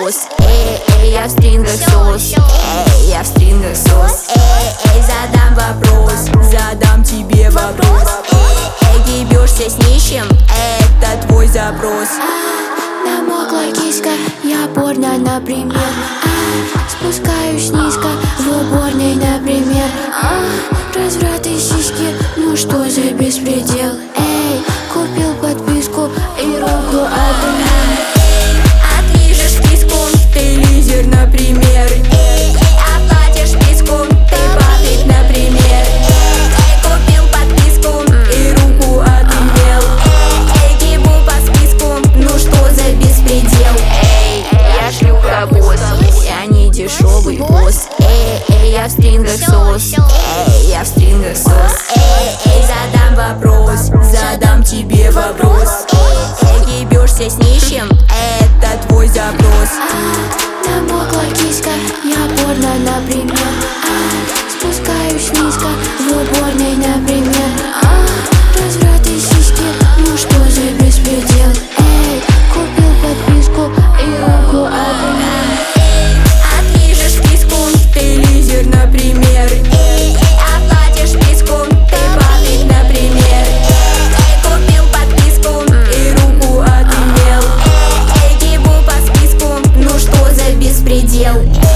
вопрос. Я в стрингах сос. Я в стрингах сос. Задам вопрос, задам тебе вопрос. Ебешься с нищим, это твой запрос. Намокла киска, я порно, например. Спускаюсь низко, в уборной, например. Разврат и сиськи, ну что за беспредел? Эй, купил подписку и руку отымел. Отлижешь киску, ты лизер, например. Оплатишь писку, ты папик, например. Купил подписку и руку отымел. Гибу по списку, ну что за беспредел? Я шлюха босс, я не дешевый босс. Я в стрингах сос. Я в стрингах сос. Задам вопрос, задам тебе вопрос. Ебешься с нищим, это твой запрос. Намокла киска, я порно, например. Спускаюсь низко, в уборной, например. Разврат и сиськи, ну что за беспредел? Эй, купил подписку и руку отымел. Отлижешь киску, ты лизер, например. Оплатишь писку, ты папик, например. Купил подписку и руку отымел. Гибу по списку, ну что за беспредел?